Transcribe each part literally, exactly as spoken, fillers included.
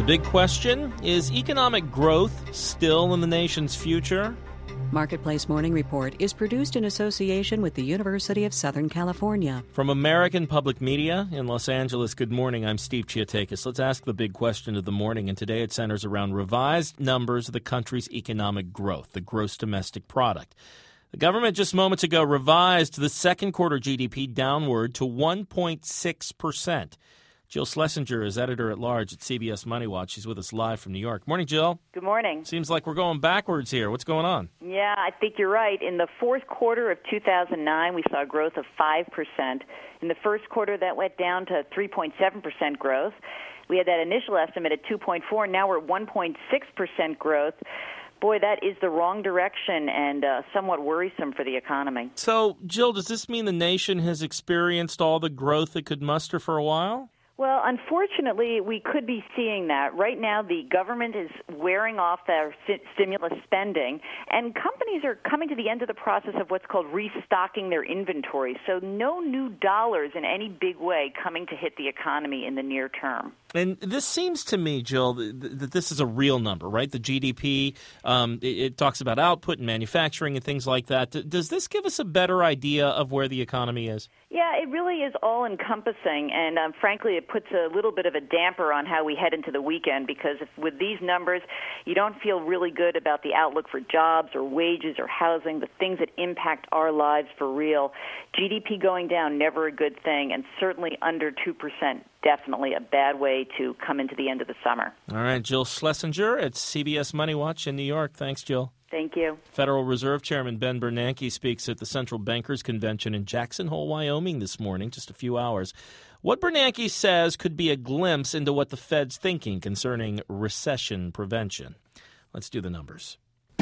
big question, is economic growth still in the nation's future? Marketplace Morning Report is produced in association with the University of Southern California. From American Public Media in Los Angeles, good morning. I'm Steve Chiatakis. Let's ask the big question of the morning, and today it centers around revised numbers of the country's economic growth, the gross domestic product. The government just moments ago revised the second quarter G D P downward to one point six percent. Jill Schlesinger is editor-at-large at C B S Money Watch. She's with us live from New York. Morning, Jill. Good morning. Seems like we're going backwards here. What's going on? Yeah, I think you're right. In the fourth quarter of two thousand nine, we saw a growth of five percent. In the first quarter, that went down to three point seven percent growth. We had that initial estimate at two point four. Now we're at one point six percent growth. Boy, that is the wrong direction and uh, somewhat worrisome for the economy. So, Jill, does this mean the nation has experienced all the growth it could muster for a while? Well, unfortunately, we could be seeing that. Right now, the government is wearing off their st- stimulus spending, and companies are coming to the end of the process of what's called restocking their inventory. So no new dollars in any big way coming to hit the economy in the near term. And this seems to me, Jill, that this is a real number, right? The G D P, um, it, it talks about output and manufacturing and things like that. Does this give us a better idea of where the economy is? Yeah, it really is all-encompassing, and um, frankly, it puts a little bit of a damper on how we head into the weekend, because if, with these numbers, you don't feel really good about the outlook for jobs or wages or housing, the things that impact our lives for real. G D P going down, never a good thing, and certainly under two percent, definitely a bad way to come into the end of the summer. All right, Jill Schlesinger at C B S Money Watch in New York. Thanks, Jill. Thank you. Federal Reserve Chairman Ben Bernanke speaks at the Central Bankers Convention in Jackson Hole, Wyoming this morning, just a few hours. What Bernanke says could be a glimpse into what the Fed's thinking concerning recession prevention. Let's do the numbers.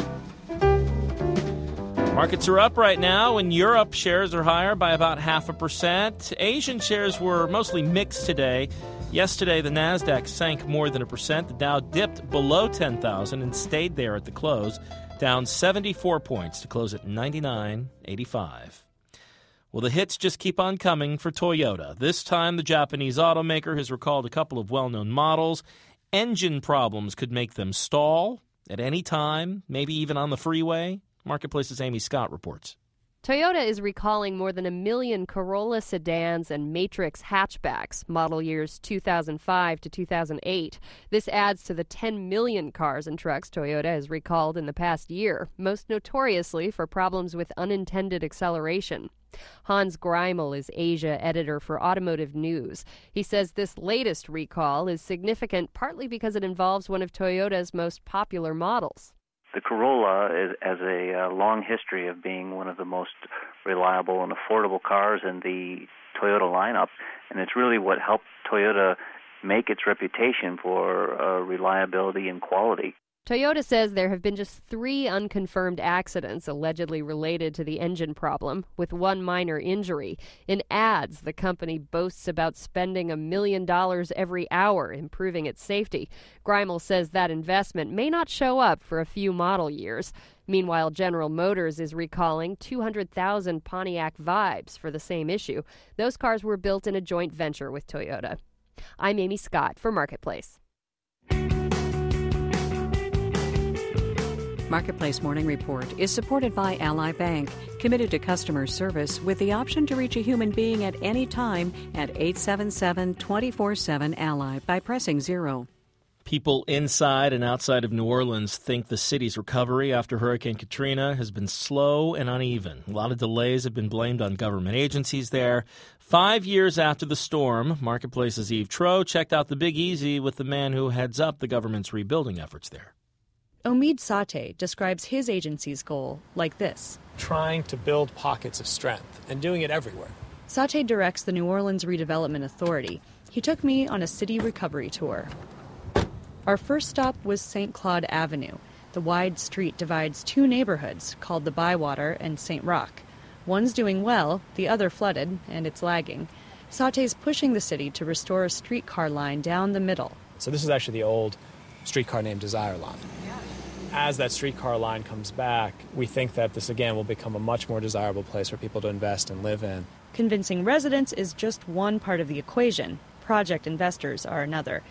Markets are up right now. In Europe, shares are higher by about half a percent. Asian shares were mostly mixed today. Yesterday, the Nasdaq sank more than a percent. The Dow dipped below ten thousand and stayed there at the close, down seventy-four points to close at ninety-nine eighty-five. Well, the hits just keep on coming for Toyota. This time, the Japanese automaker has recalled a couple of well-known models. Engine problems could make them stall at any time, maybe even on the freeway. Marketplace's Amy Scott reports. Toyota is recalling more than a million Corolla sedans and Matrix hatchbacks, model years two thousand five to two thousand eight. This adds to the ten million cars and trucks Toyota has recalled in the past year, most notoriously for problems with unintended acceleration. Hans Greimel is Asia editor for Automotive News. He says this latest recall is significant partly because it involves one of Toyota's most popular models. The Corolla is, has a uh, long history of being one of the most reliable and affordable cars in the Toyota lineup, and it's really what helped Toyota make its reputation for uh, reliability and quality. Toyota says there have been just three unconfirmed accidents allegedly related to the engine problem, with one minor injury. In ads, the company boasts about spending a million dollars every hour improving its safety. Greimel says that investment may not show up for a few model years. Meanwhile, General Motors is recalling two hundred thousand Pontiac Vibes for the same issue. Those cars were built in a joint venture with Toyota. I'm Amy Scott for Marketplace. Marketplace Morning Report is supported by Ally Bank, committed to customer service with the option to reach a human being at any time at eight seven seven, two four seven, Ally by pressing zero. People inside and outside of New Orleans think the city's recovery after Hurricane Katrina has been slow and uneven. A lot of delays have been blamed on government agencies there. Five years after the storm, Marketplace's Eve Tro checked out the Big Easy with the man who heads up the government's rebuilding efforts there. Omid Sateh describes his agency's goal like this. Trying to build pockets of strength and doing it everywhere. Sateh directs the New Orleans Redevelopment Authority. He took me on a city recovery tour. Our first stop was Saint Claude Avenue. The wide street divides two neighborhoods called the Bywater and Saint Roch. One's doing well, the other flooded, and it's lagging. Sateh's pushing the city to restore a streetcar line down the middle. So this is actually the old streetcar named Desire Line. As that streetcar line comes back, we think that this, again, will become a much more desirable place for people to invest and live in. Convincing residents is just one part of the equation. Project investors are another.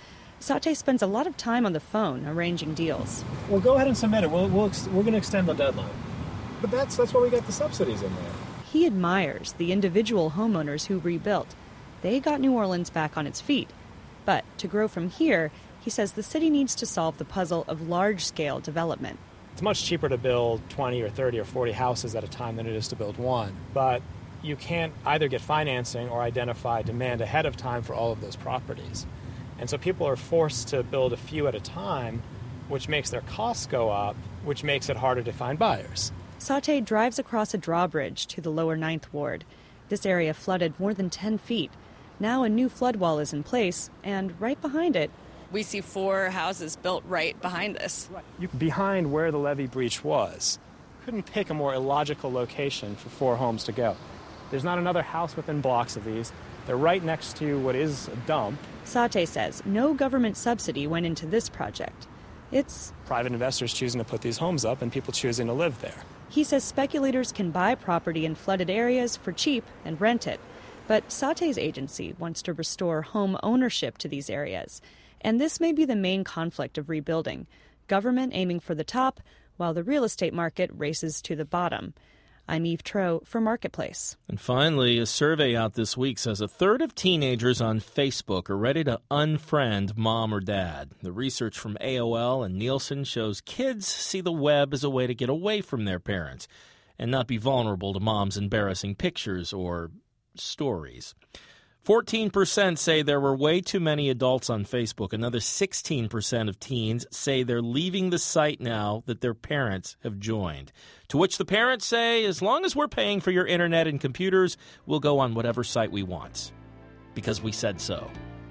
Satay spends a lot of time on the phone arranging deals. Well, go ahead and submit it. We'll, we'll ex- we're going to extend the deadline. But that's that's why we got the subsidies in there. He admires the individual homeowners who rebuilt. They got New Orleans back on its feet. But to grow from here, he says the city needs to solve the puzzle of large-scale development. It's much cheaper to build twenty or thirty or forty houses at a time than it is to build one. But you can't either get financing or identify demand ahead of time for all of those properties. And so people are forced to build a few at a time, which makes their costs go up, which makes it harder to find buyers. Satay drives across a drawbridge to the lower Ninth Ward. This area flooded more than ten feet. Now a new flood wall is in place, and right behind it, we see four houses built right behind this. You, behind where the levee breach was, couldn't pick a more illogical location for four homes to go. There's not another house within blocks of these. They're right next to what is a dump. Satay says no government subsidy went into this project. It's private investors choosing to put these homes up and people choosing to live there. He says speculators can buy property in flooded areas for cheap and rent it. But Satay's agency wants to restore home ownership to these areas. And this may be the main conflict of rebuilding. Government aiming for the top, while the real estate market races to the bottom. I'm Eve Troeh for Marketplace. And finally, a survey out this week says a third of teenagers on Facebook are ready to unfriend mom or dad. The research from A O L and Nielsen shows kids see the web as a way to get away from their parents and not be vulnerable to mom's embarrassing pictures or stories. fourteen percent say there were way too many adults on Facebook. Another sixteen percent of teens say they're leaving the site now that their parents have joined. To which the parents say, as long as we're paying for your internet and computers, we'll go on whatever site we want. Because we said so.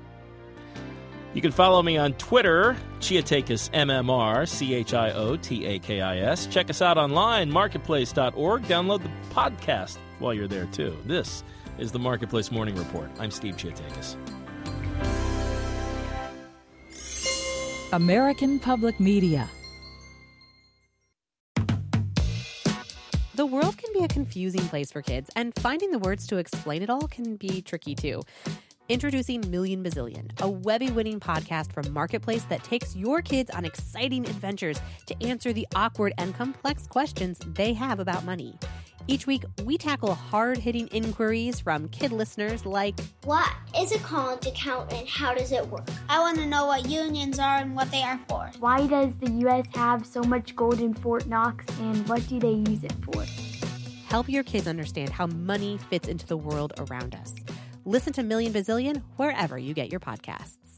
You can follow me on Twitter, Chiatakis M M R, C H I O T A K I S. Check us out online, marketplace dot org. Download the podcast while you're there, too. This is the Marketplace Morning Report. I'm Steve Chiatakis. American Public Media. The world can be a confusing place for kids, and finding the words to explain it all can be tricky, too. Introducing Million Bazillion, a Webby-winning podcast from Marketplace that takes your kids on exciting adventures to answer the awkward and complex questions they have about money. Each week, we tackle hard-hitting inquiries from kid listeners like, what is a college account and how does it work? I want to know what unions are and what they are for. Why does the U S have so much gold in Fort Knox and what do they use it for? Help your kids understand how money fits into the world around us. Listen to Million Bazillion wherever you get your podcasts.